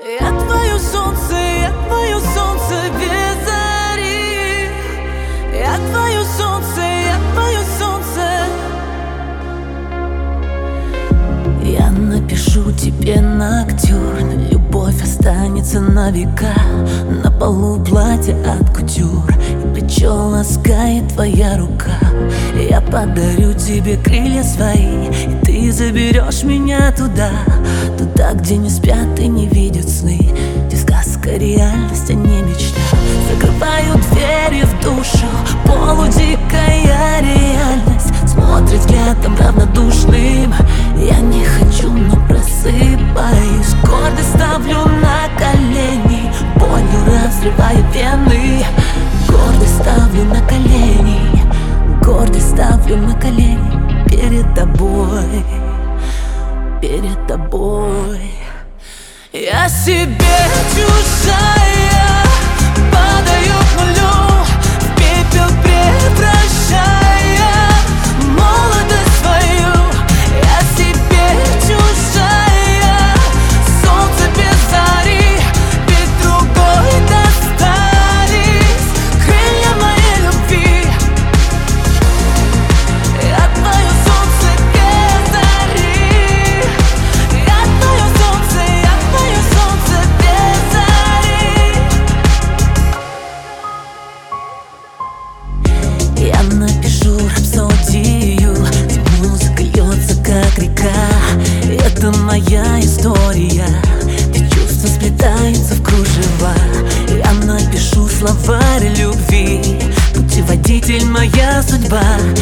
Я твое солнце без зари. Я твое солнце, я твое солнце. Я напишу тебе ноктюрн, любовь останется на века. На полу платье от кутюр, и плечо ласкает твоя рука. Я подарю тебе крылья свои, и ты заберешь меня туда, туда, где не спят и не видят сны, где сказка реальность, а не мечта. Закрываю двери в душу, полудикая реальность смотрит взглядом равнодушным. Я не хочу, но просыпаюсь, гордо ставлю на колени, болью разрываю вены. Гордо ставлю на колени, гордо ставлю на колени перед тобой, перед тобой. Я себе чужая, падаю к нулю, в пепел превращая молодость свою. Я себе чужая, солнце без зари, ведь другой достались крылья моей любви. Я твое солнце без зари. Я твое солнце без зари. Я напишу рапсодию, где музыка льется как река. Это моя история, где чувства сплетаются в кружева. Я напишу словарь любви, путеводитель моя судьба.